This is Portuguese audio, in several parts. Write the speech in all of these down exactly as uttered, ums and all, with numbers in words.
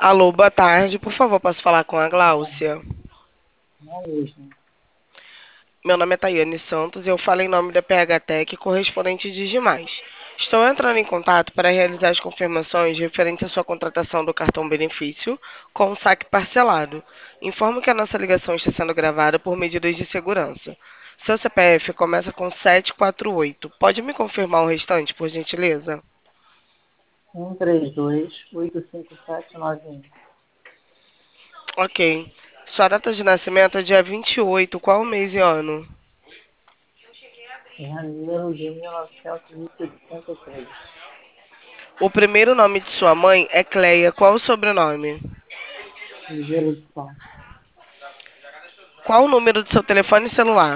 Alô, boa tarde. Por favor, posso falar com a Gláucia? Não mesmo. Meu nome é Tayane Santos e eu falo em nome da P H Tech, correspondente de Digimais. Estou entrando em contato para realizar as confirmações referentes à sua contratação do cartão benefício com o saque parcelado. Informo que a nossa ligação está sendo gravada por medidas de segurança. Seu C P F começa com sete quatro oito. Pode me confirmar o restante, por gentileza? Um três dois oito cinco sete nove um. Ok. Sua data de nascimento é dia vinte e oito. Qual mês e ano? Janeiro de mil novecentos e sessenta e três. O primeiro nome de sua mãe é Cleia. Qual o sobrenome? Ligeiro de São. Qual o número do seu telefone celular?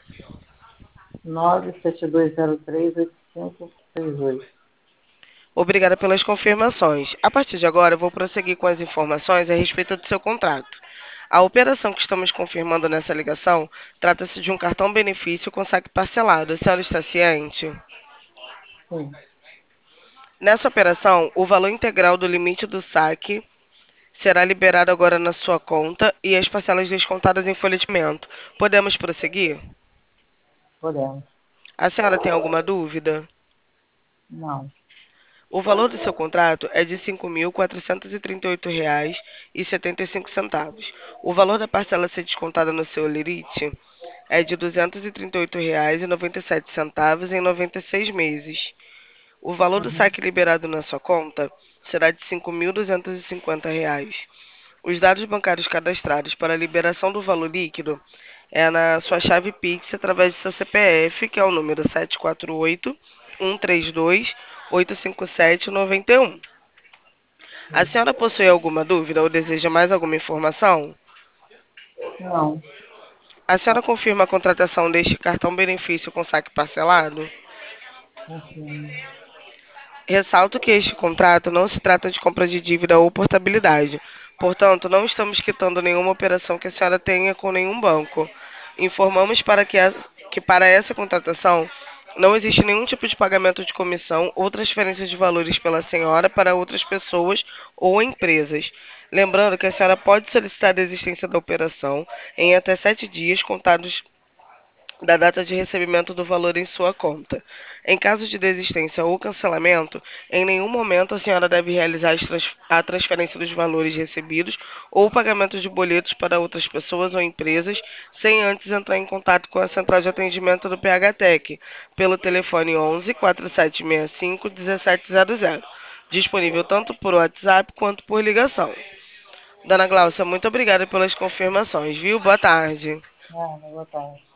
nove sete dois zero três oito cinco seis oito. Obrigada pelas confirmações. A partir de agora, eu vou prosseguir com as informações a respeito do seu contrato. A operação que estamos confirmando nessa ligação trata-se de um cartão benefício com saque parcelado. A senhora está ciente? Sim, Nessa operação, o valor integral do limite do saque será liberado agora na sua conta e as parcelas descontadas em folha de pagamento. Podemos prosseguir? podemos. A senhora tem alguma dúvida? Não. O valor do seu contrato é de cinco mil quatrocentos e trinta e oito reais e setenta e cinco centavos. O valor da parcela a ser descontada no seu lerite é de duzentos e trinta e oito reais e noventa e sete centavos em noventa e seis meses. O valor do Uhum, saque liberado na sua conta será de cinco mil duzentos e cinquenta reais. Os dados bancários cadastrados para a liberação do valor líquido é na sua chave Pix através de seu C P F, que é o número sete quatro oito, um três dois, oito cinco sete, nove um. A sim. senhora possui alguma dúvida ou deseja mais alguma informação? Não. A senhora confirma a contratação deste cartão benefício com saque parcelado? Confirmo. Ressalto que este contrato não se trata de compra de dívida ou portabilidade. Portanto, não estamos quitando nenhuma operação que a senhora tenha com nenhum banco. Informamos para que, essa- que para essa contratação não existe nenhum tipo de pagamento de comissão ou transferência de valores pela senhora para outras pessoas ou empresas. Lembrando que a senhora pode solicitar a desistência da operação em até sete dias contados da data de recebimento do valor em sua conta. Em caso de desistência ou cancelamento, em nenhum momento a senhora deve realizar a transferência dos valores recebidos ou o pagamento de boletos para outras pessoas ou empresas sem antes entrar em contato com a central de atendimento do P H Tech pelo telefone onze, quatro sete seis cinco, um sete zero zero, disponível tanto por WhatsApp quanto por ligação. Dona Glaucia, muito obrigada pelas confirmações, viu? Boa tarde. Ah, boa tarde.